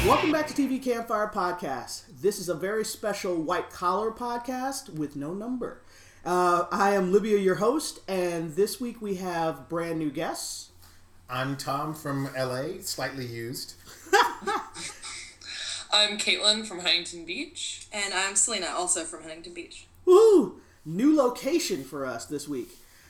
Welcome back to TV Campfire Podcast. This is a very special white collar podcast with no number. I am Libya, your host, and this week we have brand new guests. I'm Tom from LA, slightly used. I'm Caitlin from Huntington Beach. And I'm Selena, also from Huntington Beach. Woo! New location for us this week.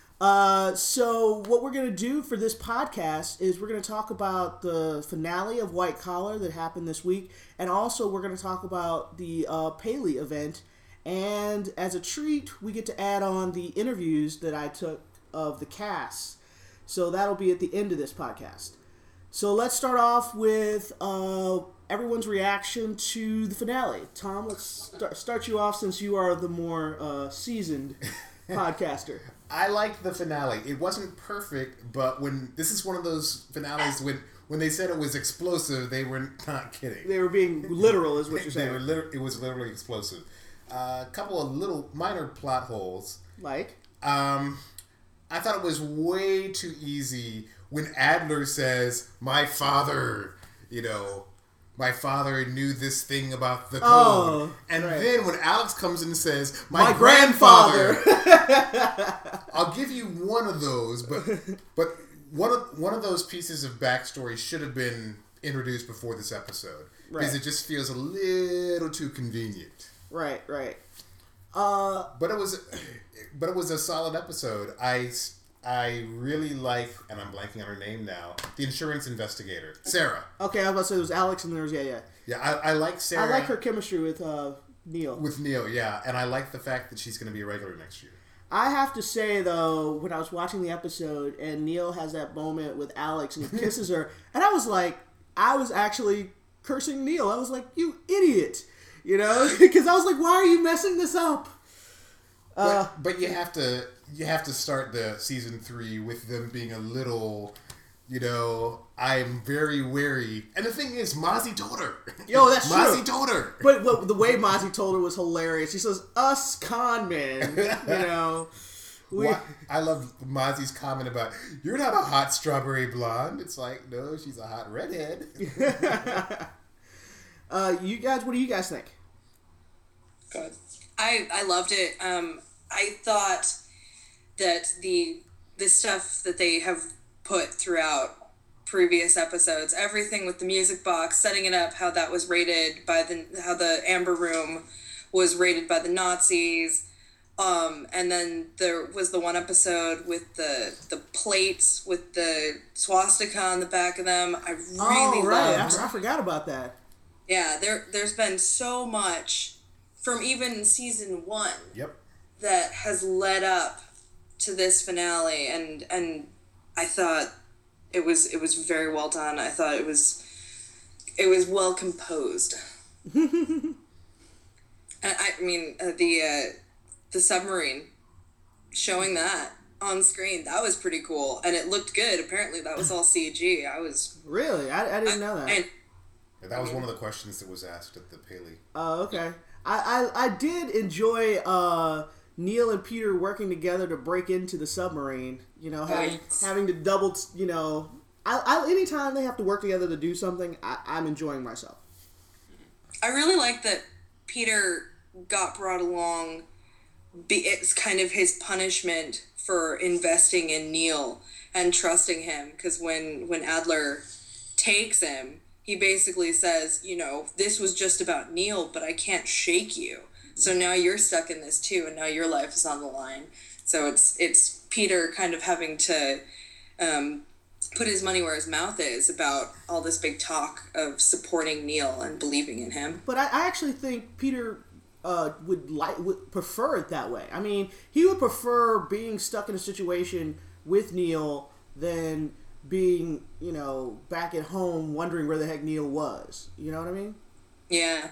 So what we're going to do for this podcast is we're going to talk about the finale of White Collar that happened this week, and also we're going to talk about the Paley event, and as a treat, we get to add on the interviews that I took of the cast. So that'll be at the end of this podcast. So let's start off with everyone's reaction to the finale. Tom, let's start you off since you are the more seasoned podcaster. I liked the finale. It wasn't perfect, but this is one of those finales when they said it was explosive, they were not kidding. They were being literal, is what you're saying. It was literally explosive. A couple of little minor plot holes. Like? I thought it was way too easy when Adler says, "My father," my father knew this thing about the code. And right. Then when Alex comes in and says, my grandfather. I'll give you one of those, but one of those pieces of backstory should have been introduced before this episode. Because it just feels a little too convenient. Right. But it was a solid episode. I really like, and I'm blanking on her name now, the insurance investigator, Sarah. Okay, I was about to say it was Alex, and there was, Yeah, I like Sarah. I like her chemistry with Neil. With Neil, yeah. And I like the fact that she's going to be a regular next year. I have to say, though, when I was watching the episode, and Neil has that moment with Alex, and he kisses her, and I was actually cursing Neil. I was like, you idiot. Because I was like, why are you messing this up? But you have to start the season 3 with them being a little, I'm very wary. And the thing is, Mozzie told her. Yo, that's true. Mozzie told her. But the way Mozzie told her was hilarious. She says, "Us con men," I love Mozzie's comment about, "You're not a hot strawberry blonde." It's like, no, she's a hot redhead. You guys, what do you guys think? Good. I loved it. I thought that the stuff that they have put throughout previous episodes, everything with the music box, setting it up, how that was rated how the Amber Room was rated by the Nazis, and then there was the one episode with the plates with the swastika on the back of them. I really loved. I forgot about that. Yeah, there's been so much from even season 1. Yep. That has led up to this finale, and I thought it was very well done. I thought it was well composed. And I mean the submarine, showing that on screen, that was pretty cool, and it looked good. Apparently that was all CG. Really? I didn't know that. And that was one of the questions that was asked at the Paley. Oh, okay. I did enjoy Neil and Peter working together to break into the submarine. Having to double. Anytime they have to work together to do something, I'm enjoying myself. I really like that Peter got brought along. It's kind of his punishment for investing in Neil and trusting him, because when Adler takes him, he basically says, this was just about Neil, but I can't shake you. So now you're stuck in this too, and now your life is on the line. So it's Peter kind of having to put his money where his mouth is about all this big talk of supporting Neil and believing in him. But I actually think Peter would prefer it that way. I mean, he would prefer being stuck in a situation with Neil than being, back at home wondering where the heck Neil was. You know what I mean? Yeah.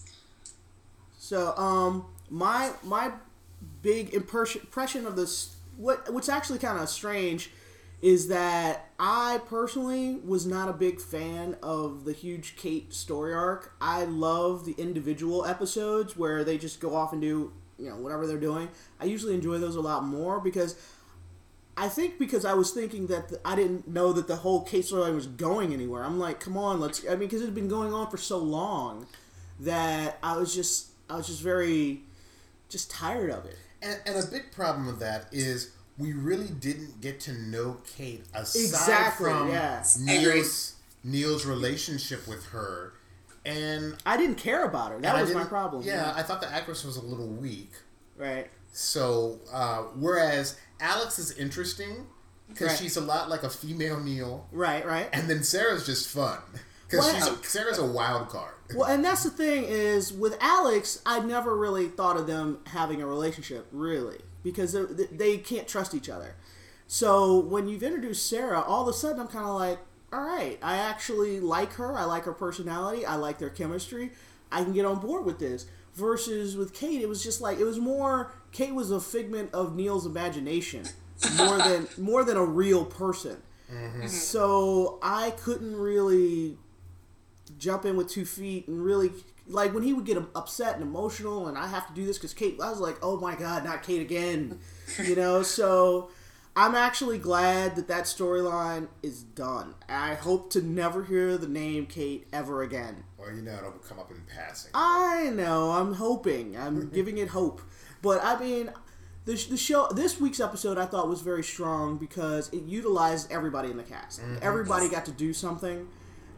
So, my big impression of this, what's actually kind of strange, is that I personally was not a big fan of the huge Kate story arc. I love the individual episodes where they just go off and do, whatever they're doing. I usually enjoy those a lot more because I think because I was thinking that I didn't know that the whole Kate storyline was going anywhere. I'm like, come on, because it had been going on for so long that I was just very tired of it. And a big problem with that is we really didn't get to know Kate aside from Neil's relationship with her. And I didn't care about her. That was my problem. Yeah, I thought the actress was a little weak. Right. So, whereas Alex is interesting because she's a lot like a female Neil. Right. And then Sarah's just fun because Sarah's a wild card. Well, and that's the thing is with Alex, I never really thought of them having a relationship, really, because they can't trust each other. So when you've introduced Sarah, all of a sudden I'm kind of like, all right, I actually like her. I like her personality. I like their chemistry. I can get on board with this. Versus with Kate, it was just like, it was more, Kate was a figment of Neil's imagination more than a real person. Mm-hmm. So I couldn't really jump in with 2 feet and really, like when he would get upset and emotional and I have to do this because Kate, I was like, oh my God, not Kate again. So I'm actually glad that storyline is done. I hope to never hear the name Kate ever again. Well, it'll come up in passing. I know. I'm hoping. I'm giving it hope. But, I mean, the show, this week's episode I thought was very strong because it utilized everybody in the cast. Mm-hmm. Everybody got to do something.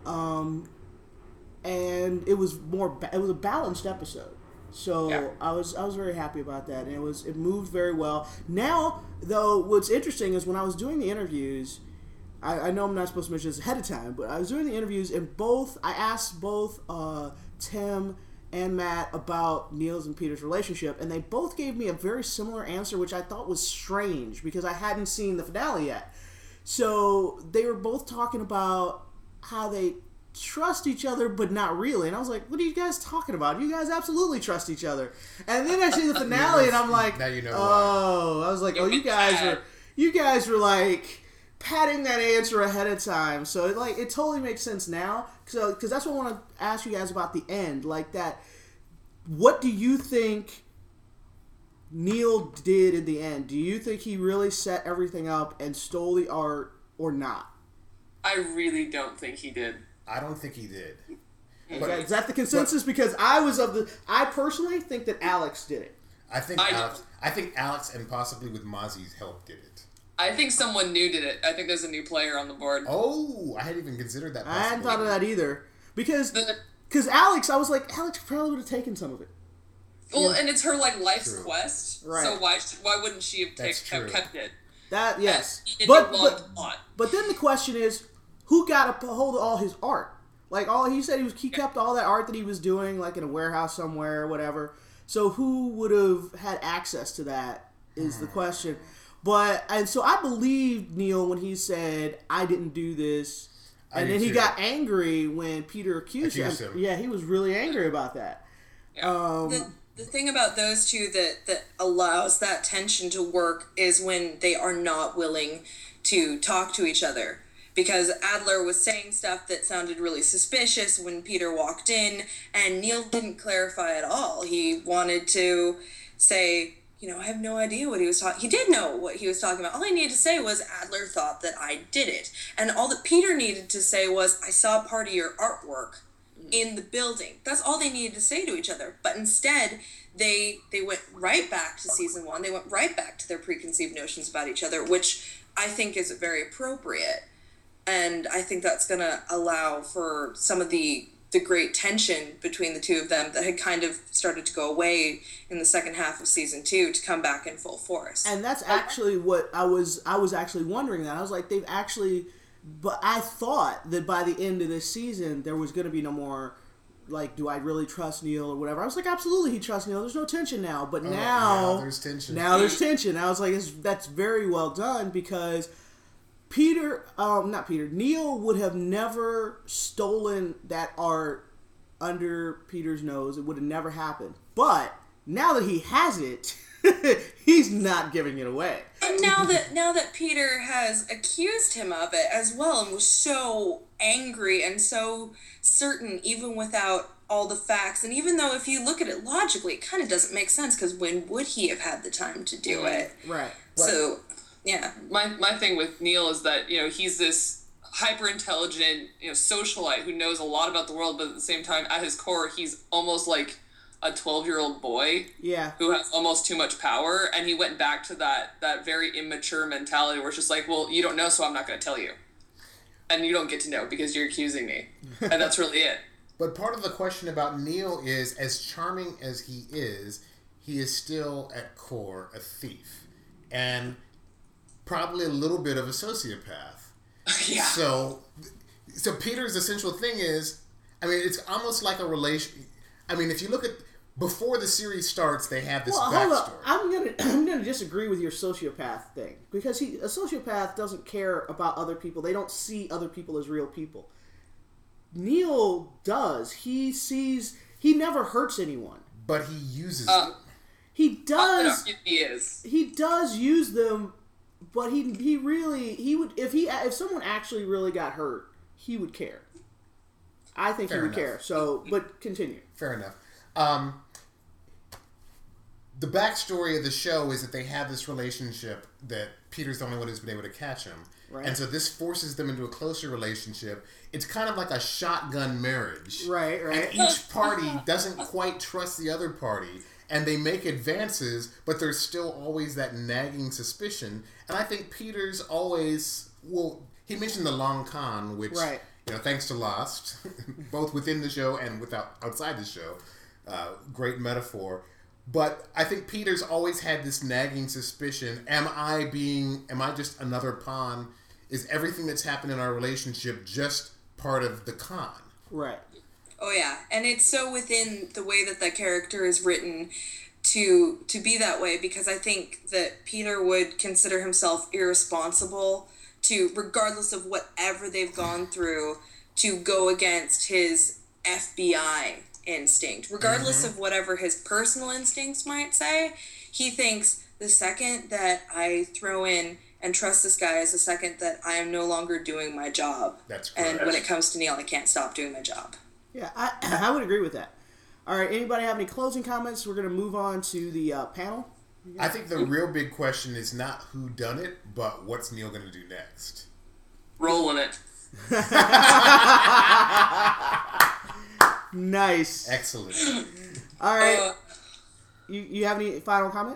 And it was a balanced episode. So yeah. I was very happy about that, and it moved very well. Now, though, what's interesting is when I was doing the interviews, I know I'm not supposed to mention this ahead of time, but I was doing the interviews, and I asked both Tim and Matt about Neil's and Peter's relationship, and they both gave me a very similar answer, which I thought was strange because I hadn't seen the finale yet. So they were both talking about how they trust each other, but not really. And I was like, what are you guys talking about? You guys absolutely trust each other. And then I see the finale, and I'm like, now you know why. I was like, you guys were like padding that answer ahead of time. So it totally makes sense now. Because that's what I want to ask you guys about the end. Like that, what do you think Neil did in the end? Do you think he really set everything up and stole the art or not? I really don't think he did. I don't think he did. Is that the consensus? Because I personally think that Alex did it. I think Alex and possibly with Mozzie's help did it. I think someone new did it. I think there's a new player on the board. Oh, I hadn't even considered that. I hadn't thought of that either. Because Alex, I was like, Alex probably would have taken some of it. Well, and it's her life's quest. Right. So why wouldn't she have kept it? That yes. But then the question is, who got a hold of all his art? Like he said he kept all that art that he was doing like in a warehouse somewhere or whatever. So who would have had access to that is the question. And so I believed Neil when he said, I didn't do this. And then he got angry when Peter accused him. Yeah, he was really angry about that. Yeah. The thing about those two that allows that tension to work is when they are not willing to talk to each other. Because Adler was saying stuff that sounded really suspicious when Peter walked in, and Neil didn't clarify at all. He wanted to say, I have no idea what he was talking. He did know what he was talking about. All he needed to say was Adler thought that I did it. And all that Peter needed to say was, I saw part of your artwork in the building. That's all they needed to say to each other. But instead, they went right back to season 1. They went right back to their preconceived notions about each other, which I think is very appropriate. And I think that's going to allow for some of the great tension between the two of them that had kind of started to go away in the second half of season 2 to come back in full force. And that's actually what I was actually wondering that. I was like, but I thought that by the end of this season, there was going to be no more, like, do I really trust Neil or whatever. I was like, absolutely, he trusts Neil. There's no tension now. But now there's tension. Now there's tension. I was like, that's very well done because Neil would have never stolen that art under Peter's nose. It would have never happened. But now that he has it, he's not giving it away. And now that Peter has accused him of it as well and was so angry and so certain even without all the facts, and even though if you look at it logically, it kind of doesn't make sense because when would he have had the time to do it? Right. So Yeah. My thing with Neil is that, he's this hyper intelligent, socialite who knows a lot about the world, but at the same time, at his core, he's almost like a 12-year-old boy. Yeah. Who has almost too much power, and he went back to that very immature mentality where it's just like, well, you don't know, so I'm not going to tell you. And you don't get to know because you're accusing me. And that's really it. But part of the question about Neil is, as charming as he is still at core a thief. And probably a little bit of a sociopath. Yeah. So Peter's essential thing is, it's almost like a relation. If you look at, before the series starts, they have this backstory. Hold up. I'm gonna disagree with your sociopath thing, because a sociopath doesn't care about other people. They don't see other people as real people. Neil does. He never hurts anyone. But he uses them. He does. He is. He does use them, but he would, if someone actually really got hurt, he would care. I think he would care. So, but continue. Fair enough. The backstory of the show is that they have this relationship that Peter's the only one who's been able to catch him. Right. And so this forces them into a closer relationship. It's kind of like a shotgun marriage. Right. And each party doesn't quite trust the other party. And they make advances, but there's still always that nagging suspicion. And I think Peter's always... Well, he mentioned the long con, which, thanks to Lost, both within the show and outside the show, great metaphor. But I think Peter's always had this nagging suspicion. Am I just another pawn? Is everything that's happened in our relationship just part of the con? Right. Oh yeah, and it's so within the way that character is written to be that way, because I think that Peter would consider himself irresponsible to, regardless of whatever they've gone through, to go against his FBI instinct, regardless of whatever his personal instincts might say. He thinks the second that I throw in and trust this guy is the second that I am no longer doing my job. That's correct. And when it comes to Neil, I can't stop doing my job. Yeah, I would agree with that. All right, anybody have any closing comments? We're going to move on to the panel. I think the real big question is not who done it, but what's Neil going to do next? Rolling it. Nice. Excellent. All right. You have any final comment?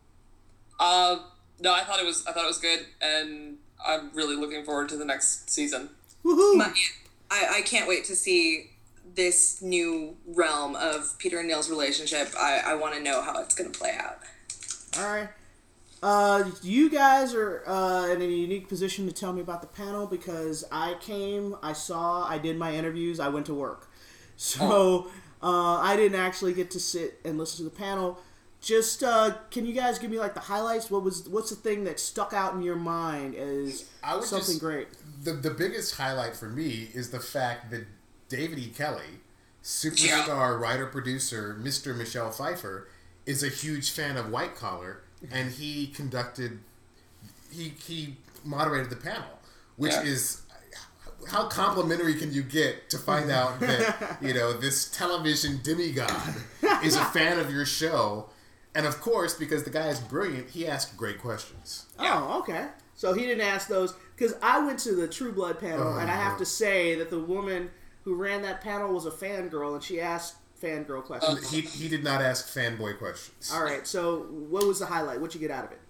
No, I thought it was good, and I'm really looking forward to the next season. Woohoo! I can't wait to see this new realm of Peter and Neil's relationship. I want to know how it's going to play out. All right. You guys are in a unique position to tell me about the panel, because I came, I saw, I did my interviews, I went to work. So I didn't actually get to sit and listen to the panel. Just can you guys give me like the highlights? What's the thing that stuck out in your mind as something great? The biggest highlight for me is the fact that David E. Kelley, superstar writer-producer Mr. Michelle Pfeiffer, is a huge fan of White Collar, and he moderated the panel, which is, how complimentary can you get to find out that this television demigod is a fan of your show? And of course, because the guy is brilliant, he asked great questions. Oh, okay. So he didn't ask those, because I went to the True Blood panel, and I have to say that the woman who ran that panel was a fangirl, and she asked fangirl questions. He did not ask fanboy questions. All right, so what was the highlight? What'd you get out of it?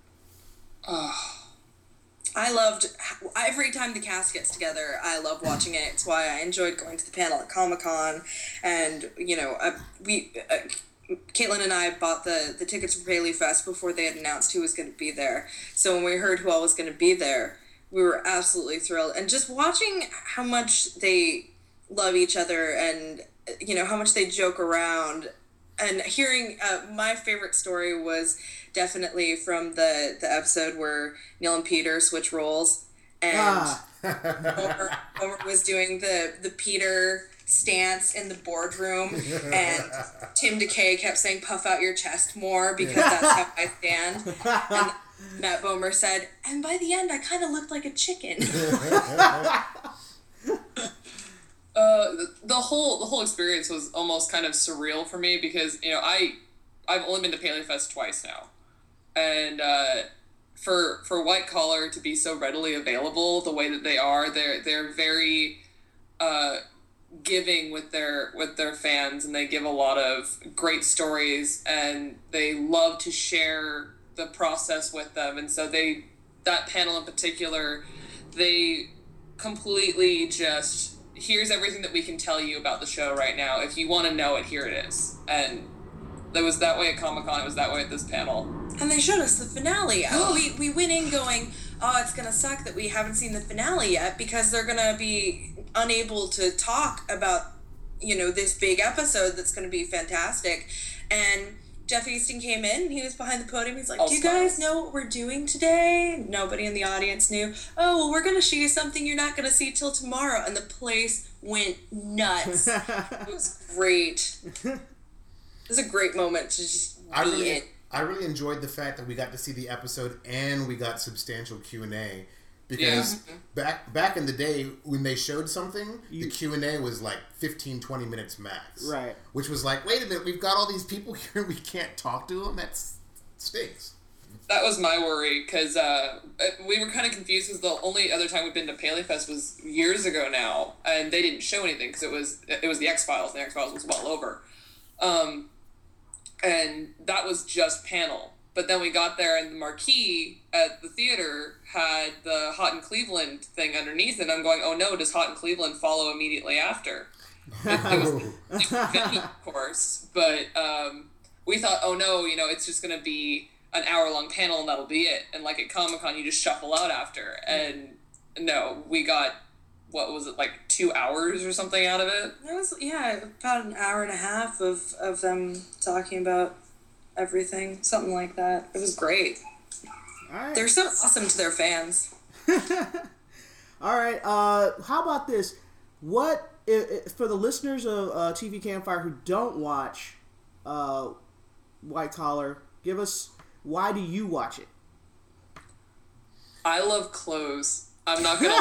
I loved, every time the cast gets together, I love watching it. It's why I enjoyed going to the panel at Comic-Con, and, Caitlin and I bought the tickets for Paley Fest before they had announced who was going to be there. So when we heard who all was going to be there, we were absolutely thrilled. And just watching how much they love each other and, how much they joke around. And hearing, my favorite story was definitely from the episode where Neil and Peter switch roles. And Homer was doing the Peter stance in the boardroom, and Tim DeKay kept saying, "Puff out your chest more, because that's how I stand." And Matt Bomer said, "And by the end, I kind of looked like a chicken." The whole experience was almost kind of surreal for me, because I've only been to Paley Fest twice now, and for White Collar to be so readily available the way that they are, they're very giving with their fans, and they give a lot of great stories, and they love to share the process with them. And so that panel in particular, they completely just, here's everything that we can tell you about the show right now. If you want to know it, here it is. And it was that way at Comic-Con, it was that way at this panel. And they showed us the finale. We went in going, oh, it's going to suck that we haven't seen the finale yet, because they're going to be unable to talk about, this big episode that's going to be fantastic. And Jeff Easton came in, and he was behind the podium. He's like, do you guys know what we're doing today? Nobody in the audience knew. Oh, well, we're going to show you something you're not going to see till tomorrow. And the place went nuts. It was great. It was a great moment to just be in. I really enjoyed the fact that we got to see the episode and we got substantial Q&A. Because back in the day, when they showed something, the Q&A was like 15, 20 minutes max. Right. Which was like, wait a minute, we've got all these people here, we can't talk to them? That stinks. That was my worry, because we were kind of confused, because the only other time we've been to PaleyFest was years ago now, and they didn't show anything, because it was the X-Files, and the X-Files was well over. And that was just panel. But then we got there, and the marquee at the theater had the Hot in Cleveland thing underneath, and I'm going, oh no, does Hot in Cleveland follow immediately after? It was venue, of course, but we thought, oh no, it's just going to be an hour-long panel, and that'll be it. And like at Comic-Con, you just shuffle out after. And no, we got, what was it, like 2 hours or something out of it? It was, about an hour and a half of them talking about everything, something like that. It was great. All right. They're so awesome to their fans. All right. How about this? What if, for the listeners of TV Campfire who don't watch White Collar, give us, why do you watch it? I love clothes. I'm not gonna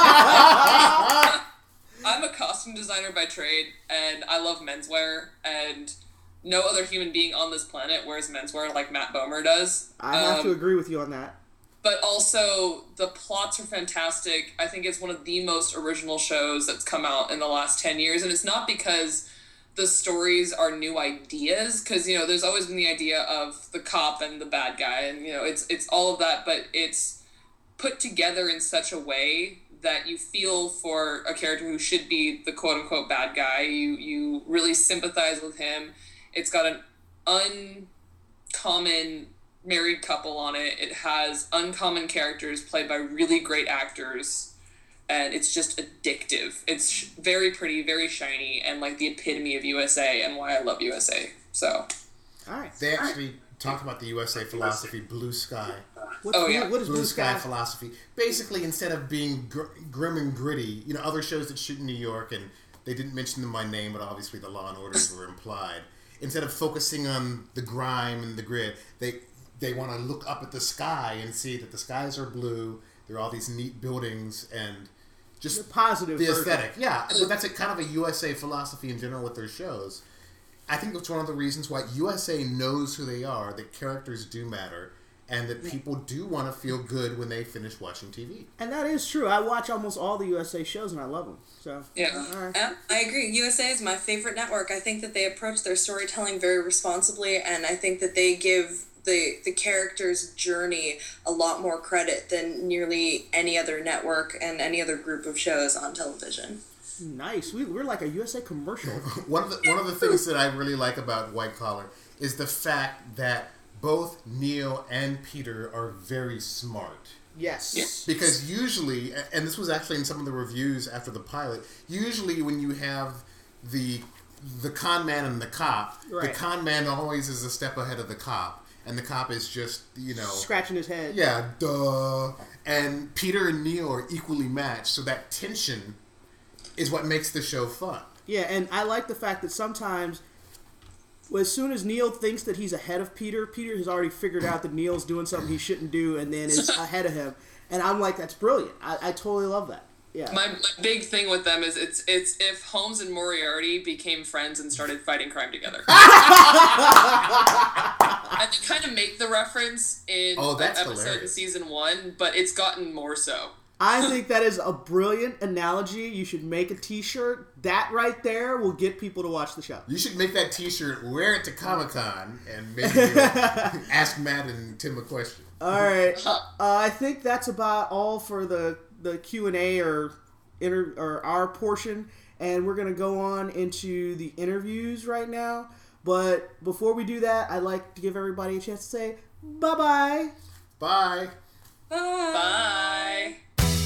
lie. I'm a costume designer by trade, and I love menswear, and no other human being on this planet wears menswear like Matt Bomer does. I have to agree with you on that. But also, the plots are fantastic. I think it's one of the most original shows that's come out in the last 10 years. And it's not because the stories are new ideas, because, there's always been the idea of the cop and the bad guy, and, it's all of that, but it's put together in such a way that you feel for a character who should be the quote-unquote bad guy. You really sympathize with him. It's got an uncommon married couple on it. It has uncommon characters played by really great actors, and it's just addictive. It's very pretty, very shiny, and like the epitome of USA, and why I love USA. So, all right. They actually talk about the USA philosophy, Blue Sky. What is Blue Sky philosophy? Basically, instead of being grim and gritty, other shows that shoot in New York, and they didn't mention them by name, but obviously the Law and Orders were implied. Instead of focusing on the grime and the grit, they want to look up at the sky and see that the skies are blue. There are all these neat buildings and just the positive, the aesthetic. Yeah, but that's kind of a USA philosophy in general with their shows. I think that's one of the reasons why USA knows who they are, that characters do matter, and that people do want to feel good when they finish watching TV. And that is true. I watch almost all the USA shows, and I love them. So yeah, right. I agree. USA is my favorite network. I think that they approach their storytelling very responsibly, and I think that they give the character's journey a lot more credit than nearly any other network and any other group of shows on television. Nice. We're like a USA commercial. One of the things that I really like about White Collar is the fact that both Neil and Peter are very smart. Yes. Because usually, and this was actually in some of the reviews after the pilot, usually when you have the con man and the cop, right. The con man always is a step ahead of the cop, and the cop is just, scratching his head. Yeah, duh. And Peter and Neil are equally matched, so that tension is what makes the show fun. Yeah, and I like the fact that sometimes, as soon as Neil thinks that he's ahead of Peter, Peter has already figured out that Neil's doing something he shouldn't do and then is ahead of him. And I'm like, that's brilliant. I totally love that. Yeah. My big thing with them is it's if Holmes and Moriarty became friends and started fighting crime together. And they kind of make the reference in an episode hilarious. in season 1, but it's gotten more so. I think that is a brilliant analogy. You should make a t-shirt. That right there will get people to watch the show. You should make that t-shirt, wear it to Comic-Con, and maybe ask Matt and Tim a question. All right. I think that's about all for the Q&A or our portion. And we're going to go on into the interviews right now. But before we do that, I'd like to give everybody a chance to say bye-bye. Bye. Bye.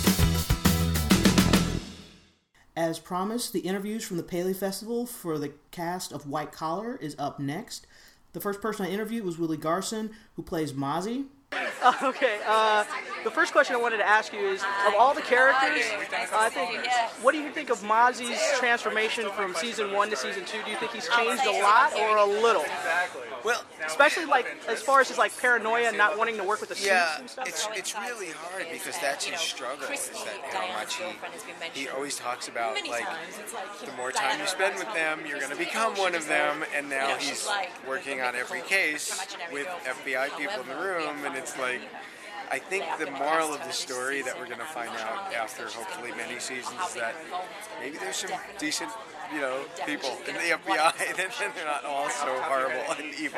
As promised, the interviews from the Paley Festival for the cast of White Collar is up next. The first person I interviewed was Willie Garson, who plays Mozzie. Okay, the first question I wanted to ask you is, of all the characters, what do you think of Mozzie's transformation from season 1 to season 2? Do you think he's changed a lot or a little? Well, Especially as far as his paranoia and not wanting to work with the suits and stuff? it's really hard because that's his struggle, is that how much he always talks about, the more time you spend with them, you're going to become one of them, and now he's working on every case with FBI people in the room, and it's I think the moral of the story that we're going to find out after hopefully many seasons is that maybe there's some decent, people in the FBI, and they're not all so horrible and evil.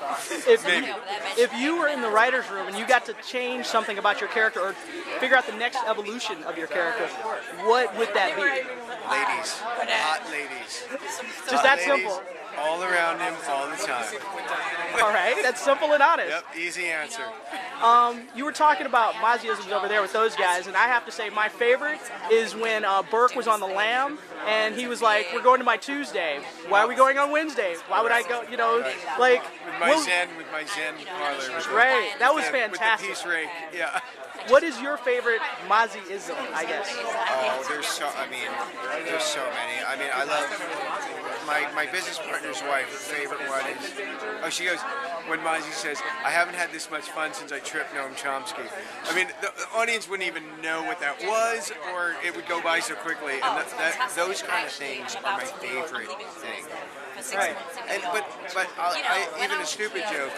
If you were in the writer's room and you got to change something about your character or figure out the next evolution of your character, what would that be? Ladies. Hot ladies. Just that simple. All around him all the time. All right, that's simple and honest. Yep, easy answer. You were talking about Mozzieisms over there with those guys, and I have to say my favorite is when Burke was on the lam, and he was like, "We're going to my Tuesday. Why are we going on Wednesday? Why would I go?" With my Zen parlor. Right, that was fantastic. With the peace rake, yeah. What is your favorite Mozzieism, I guess? Oh, there's so many. I love my business partner's wife. Her favorite one is, she goes, when Mozzie says, "I haven't had this much fun since I tripped Noam Chomsky." I mean, the audience wouldn't even know what that was, or it would go by so quickly. And those kind of things are my favorite thing. Right. But even a stupid joke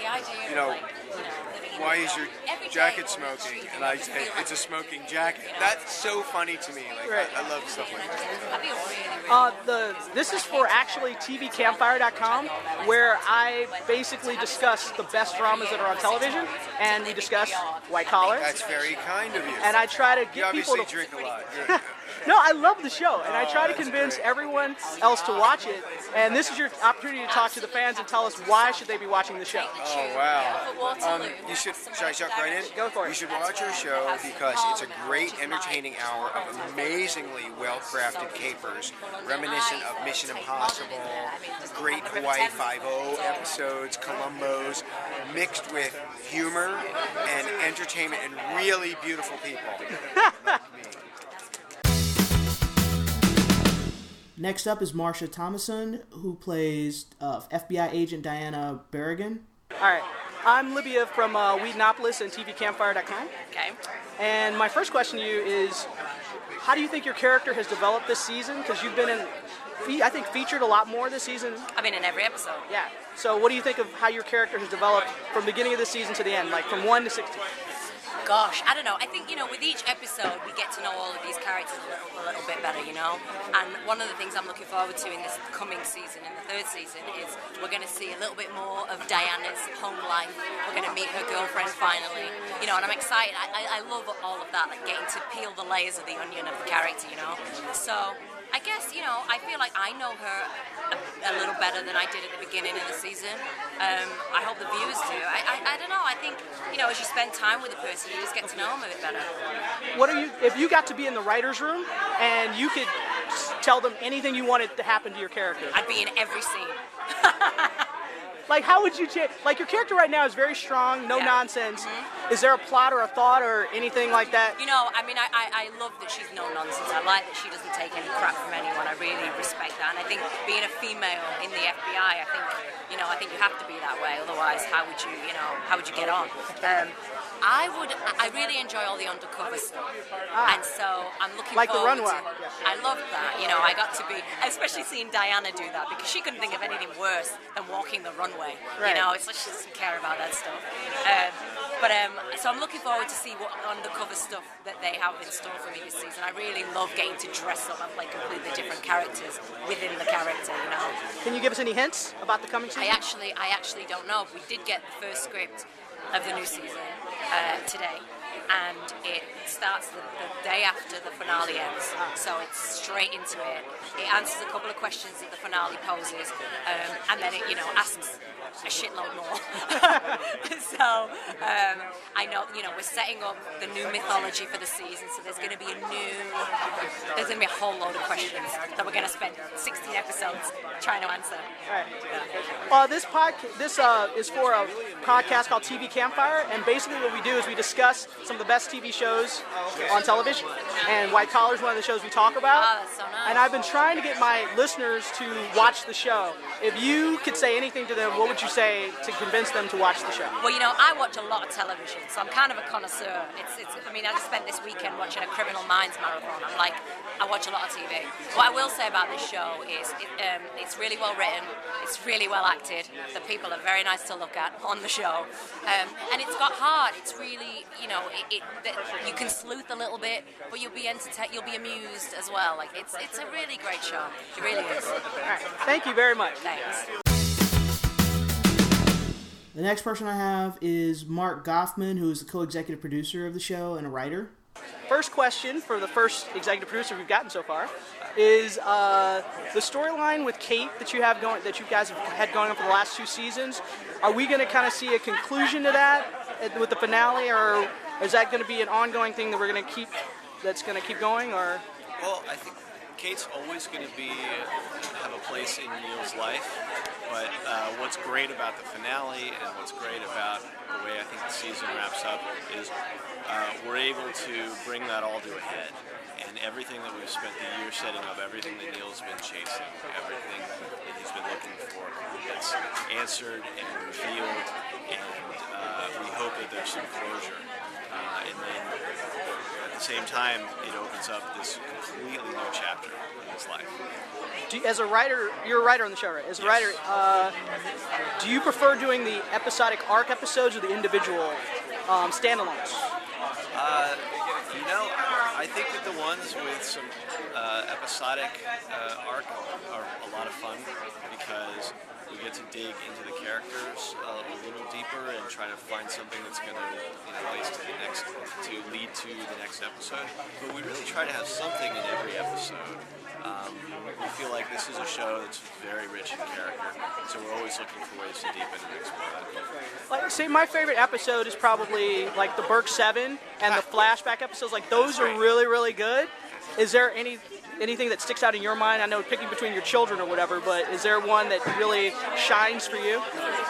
why is your jacket smoking? And I say, it's a smoking jacket. That's so funny to me. Right. I love stuff like that. This is for actually TVCampfire.com, where I basically discuss the best dramas that are on television, and we discuss White Collar. That's very kind of you. And I try to get you people to drink a lot. No, I love the show, and I try to convince everyone else to watch it. And this is your opportunity to talk to the fans and tell us why should they be watching the show. Oh wow! Should I jump right in? Go for it. You should watch our show because it's a great, entertaining hour of amazingly well-crafted capers, reminiscent of Mission Impossible, great Hawaii Five-0 episodes, Columbos, mixed with humor and entertainment and really beautiful people. Like me. Next up is Marsha Thomason, who plays FBI agent Diana Berrigan. All right. I'm Libya from Wheatonopolis and TVCampfire.com. Okay. And my first question to you is, how do you think your character has developed this season? Because you've been featured a lot more this season. I've been in every episode. Yeah. So what do you think of how your character has developed from the beginning of the season to the end, from 1 to 16? Gosh, I don't know. I think, with each episode, we get to know all of these characters a little bit better, And one of the things I'm looking forward to in this coming season, in the third season, is we're going to see a little bit more of Diana's home life. We're going to meet her girlfriend finally, and I'm excited. I love all of that, getting to peel the layers of the onion of the character, So I guess, I feel like I know her a little better than I did at the beginning of the season. I hope the viewers do. I don't know. I think, as you spend time with a person, you just get to know them a bit better. If you got to be in the writer's room and you could tell them anything you wanted to happen to your character? I'd be in every scene. How would you change? Your character right now is very strong, no nonsense. Mm-hmm. Is there a plot or a thought or anything like that? You know, I mean, I love that she's no nonsense. I like that she doesn't take any crap from anyone. I really respect that. And I think being a female in the FBI, I think you have to be that way. Otherwise, how would you get on? I really enjoy all the undercover stuff. And so I'm looking like forward the runway. I love that. You know, I got to be, especially seeing Diana do that, because she couldn't think of anything worse than walking the runway. Right. You know, it's like she doesn't care about that stuff. So I'm looking forward to see what undercover stuff that they have in store for me this season. I really love getting to dress up and play completely different characters within the character, you know. Can you give us any hints about the coming season? I actually don't know. We did get the first script of the new season today, and it starts the day after the finale ends, so it's straight into it. It answers a couple of questions that the finale poses, and then it asks a shitload more. So I know we're setting up the new mythology for the season, so there's going to be a whole load of questions that we're going to spend 16 episodes trying to answer. Right. This is for a podcast called TV Campfire, and basically what we do is we discuss some of the best TV shows on television, and White Collar is one of the shows we talk about. Oh, that's so nice. And I've been trying to get my listeners to watch the show. If you could say anything to them, what would you say to convince them to watch the show? Well, I watch a lot of television, so I'm kind of a connoisseur. I just spent this weekend watching a Criminal Minds marathon. I watch a lot of TV. What I will say about this show is it's really well written, it's really well acted, the people are very nice to look at on the show, and it's got heart. It's really, you can sleuth a little bit, but you'll be entertained, you'll be amused as well. It's a really great show. It really is. All right. Thank you very much. Thanks. The next person I have is Mark Goffman, who is the co-executive producer of the show and a writer. First question for the first executive producer we've gotten so far is the storyline with Kate that you guys have had going on for the last 2 seasons. Are we going to kind of see a conclusion to that with the finale, or is that going to be an ongoing thing that that's going to keep going? Or well, I think Kate's always going to have a place in Neil's life. But what's great about the finale and what's great about the way I think the season wraps up is we're able to bring that all to a head. And everything that we've spent the year setting up, everything that Neil's been chasing, everything that he's been looking for, gets answered and revealed, and we hope that there's some closure. And then at the same time, it opens up this completely new chapter in his life. As a writer, you're a writer on the show, right? As a writer, do you prefer doing the episodic arc episodes or the individual standalones? I think that the ones with some episodic arc are a lot of fun because we get to dig into the characters a little deeper and try to find something that's going to lead to the next episode. But we really try to have something in every episode. We feel like this is a show that's very rich in character, so we're always looking for ways to deepen and explore that. Say my favorite episode is probably like the Burke 7 and the flashback episodes. Like those are really, really good. Is there anything that sticks out in your mind? I know picking between your children or whatever, but is there one that really shines for you?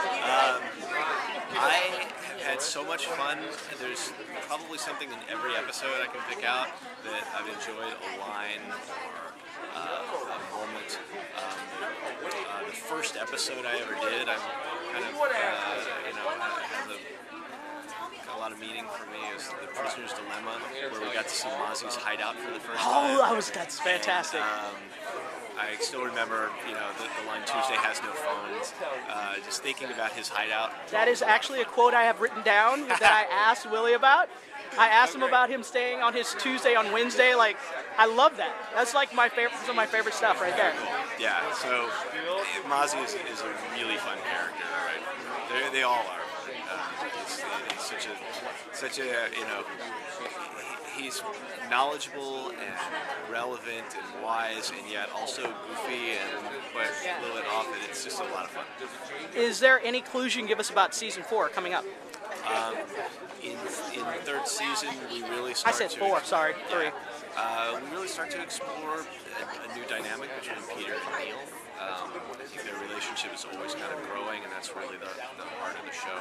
I have had so much fun. There's probably something in every episode I can pick out that I've enjoyed, a line or a moment. The first episode I ever did, I'm kind of, has a lot of meaning for me is The Prisoner's Dilemma, where we got to see Mozzie's hideout for the first time. That's fantastic. I still remember, the line "Tuesday has no phones." Just thinking about his hideout. That is actually a quote I have written down that I asked Willie about. I asked him about him staying on his Tuesday on Wednesday. Like, I love that. That's like some of my favorite stuff right there. Yeah. So Mozzie is a really fun character, right? They all are. He's such a he's knowledgeable and relevant and wise, and yet also goofy and but a little bit off it. It's just a lot of fun. Is there any clues you can give us about season 4 coming up? In the third season, we really start. I said 4. Sorry, 3. We really start to explore a new dynamic between Peter and Neil. I think their relationship is always kind of growing, and that's really the heart of the show.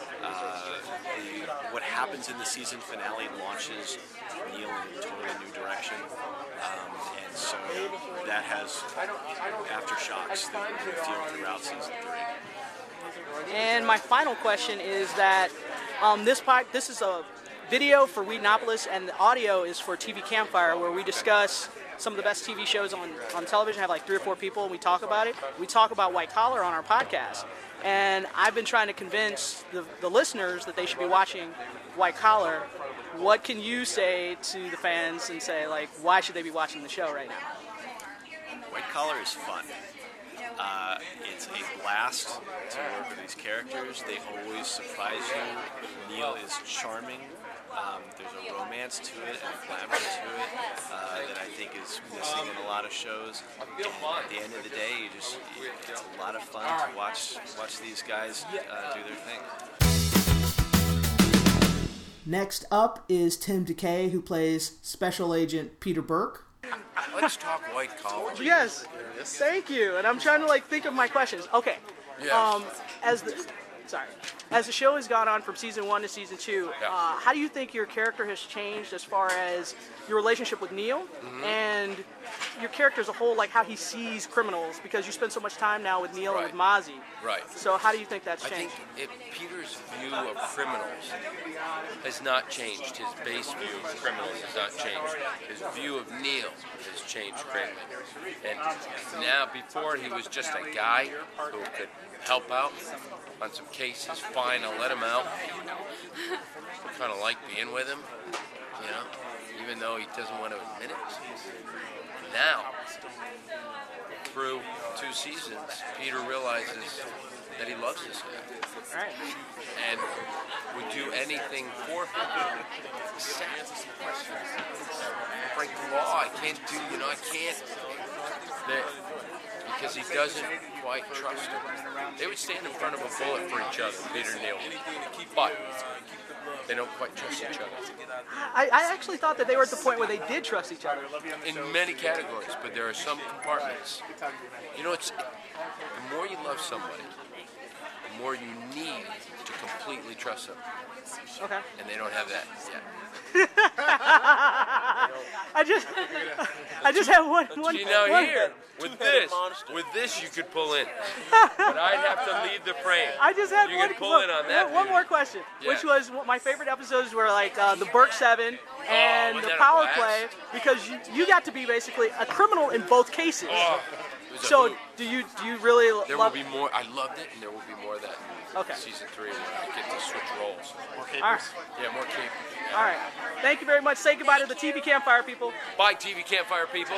What happens in the season finale launches Neil in a totally new direction, and so that has aftershocks that we feel throughout season 3. And my final question is that this is a video for Whedonopolis, and the audio is for TV Campfire, where we discuss some of the best TV shows on television. Have like 3 or 4 people, and we talk about it. We talk about White Collar on our podcast, and I've been trying to convince the listeners that they should be watching White Collar. What can you say to the fans and say, like, why should they be watching the show right now? White Collar is fun. It's a blast to work with these characters. They always surprise you. Neil is charming. There's a romance to it and a glamour to it that I think is missing in a lot of shows. And at the end of the day, it's a lot of fun to watch these guys do their thing. Next up is Tim DeKay, who plays Special Agent Peter Burke. Let's talk White Collar. Yes, thank you. And I'm trying to think of my questions. Okay. Yeah. As the show has gone on from season 1 to season 2, how do you think your character has changed as far as your relationship with Neil and your character as a whole, like how he sees criminals? Because you spend so much time now with Neil and with Mozzie. Right. So how do you think that's I changed? think Peter's view of criminals has not changed. His base view of criminals has not changed. His view of Neil has changed greatly. And now, before he was just a guy who could help out on some cases, fine, I'll let him out. I kind of like being with him, even though he doesn't want to admit it. Now, through 2 seasons, Peter realizes that he loves this guy. Right. And would do anything for him. Except break the law. I can't do, I can't. Because he doesn't quite trust him. They would stand in front of a bullet for each other, Peter and Neil. But they don't quite trust each other. I actually thought that they were at the point where they did trust each other. In many categories, but there are some compartments. The more you love somebody, the more you need to completely trust them. Okay. And they don't have that yet. I just have one. With this you could pull in, but I'd have to leave the frame. I just have you could pull in on that. One more question, which was my favorite episodes were like the Burke 7 and the Power Play, because you got to be basically a criminal in both cases. So do you really There will be more. I loved it, and there will be more of that in season 3 when I get to switch roles. More capers. All right. Yeah, more capers. Yeah. All right. Thank you very much. Say goodbye to the TV Campfire people. Bye, TV Campfire people.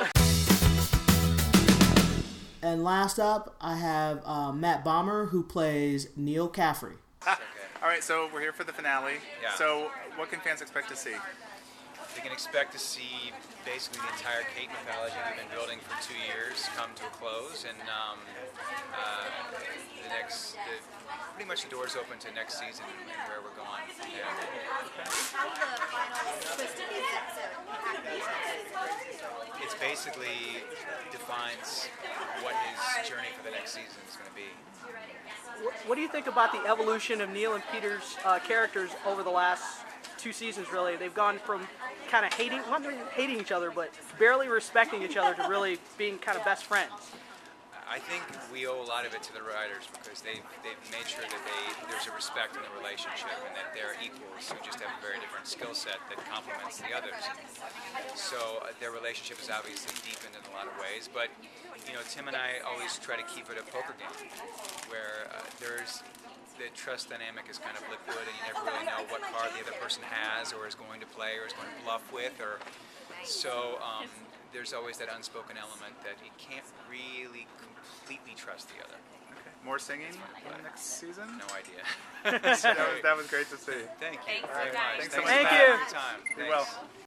And last up, I have Matt Bomber, who plays Neil Caffrey. All right, so we're here for the finale. Yeah. So what can fans expect to see? They can expect to see basically the entire Kate mythology we've been building for 2 years come to a close, and pretty much the doors open to next season and where we're going. Yeah. It's basically defines what his journey for the next season is going to be. What do you think about the evolution of Neil and Peter's characters over the last 2 seasons, really? They've gone from kind of not really hating each other, but barely respecting each other to really being kind of best friends. I think we owe a lot of it to the writers because they've made sure that there's a respect in the relationship and that they're equals who just have a very different skill set that complements the others. So their relationship is obviously deepened in a lot of ways, but Tim and I always try to keep it a poker game where the trust dynamic is kind of liquid and you never really know what card the other person has or is going to play or is going to bluff with, so there's always that unspoken element that you can't really completely trust the other. Okay. More singing in the next season? No idea. That was great to see. Thank you Thanks, very guys. much. Thanks so much. Thank for you. your time. Be Thanks. well.